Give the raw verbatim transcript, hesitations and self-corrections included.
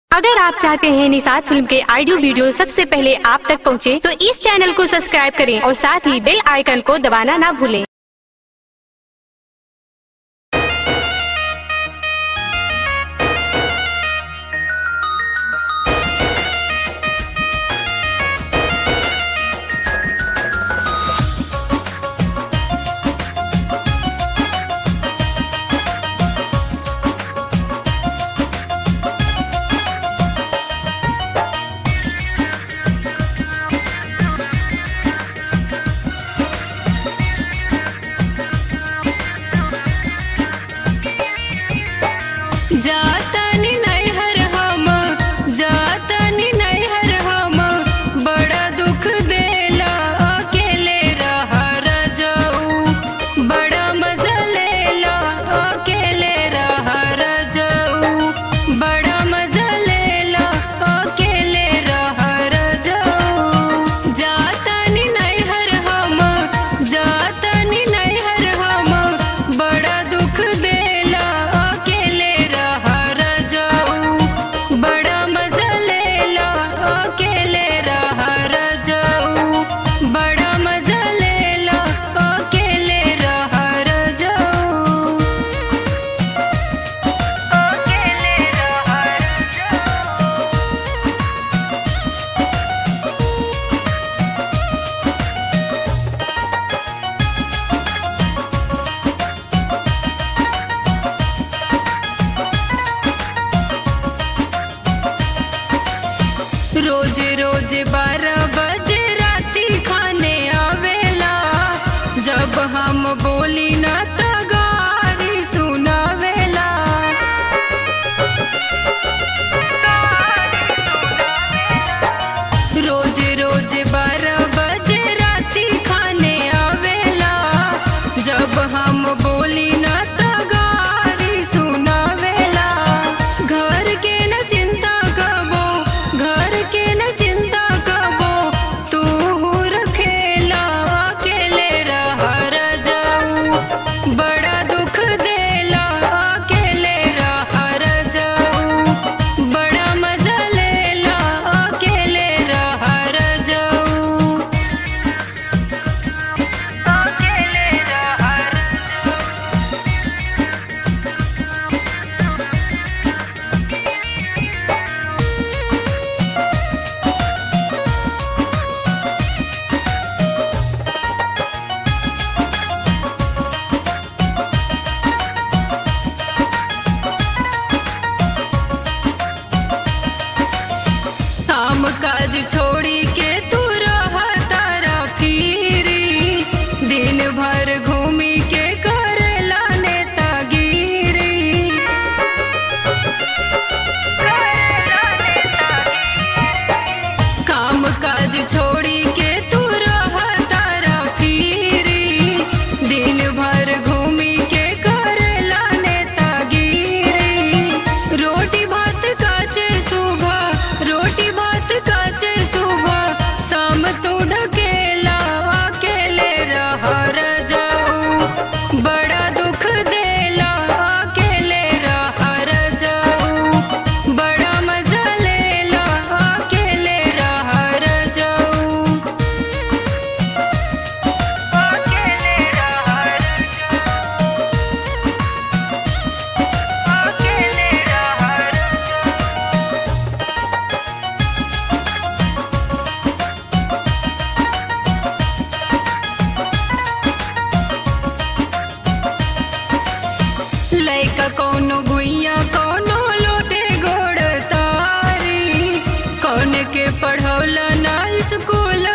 अगर आप चाहते हैं निषाद फिल्म के ऑडियो वीडियो सबसे पहले आप तक पहुंचे, तो इस चैनल को सब्सक्राइब करें और साथ ही बेल आइकन को दबाना ना भूलें। जातनी नैहर हम जातनी नैहर हम बड़ा दुख देला अकेले रह रजऊ बड़ा मजा लेला अकेले रह रजऊ बड़ा मजा लेला अकेले रह रजऊ जातनी नैहर हम जातनी नैहर हम बड़ा दुख देला अकेले रह रजऊ बड़ा मजा लेला अकेले रह रजऊ बड़ा मजा लेला अकेले रह रजऊ अकेले रोज रोज बारह बजे राती खाने आवेला जब हम बोली न त गारी सुनावेला रोज रोज बारह बजे राती खाने आवेला जब हम बोली न त गारी सुनावेला घर के न चिंता कबो घर के न चिंता कबो तू रखेला अकेले रह रजऊ बड़ा दुख देला अकेले रह रजऊ बड़ा मजा लेला अकेले रह रजऊ अकेले रह काम काज छोड़ी के तू रह तारा फिरी दिन भर घूमी के करेला नेतागिरी काम काज छोड़ी के तू रह तारा फिरी दिन भर घूमी के करेला नेतागिरी रोटी भात काचे सुबह रोटी भात काचे सुबह शाम तू ढकेला अकेले रह रजऊ बड़ा दुख देला अकेले रह रजऊ बड़ा मजा लेला अकेले रह रजऊ अकेले रह अकेले रह लइका कौनो भुइया कौनो लोटे गोड़ तारी कौन के पढ़ौला ना स्कूल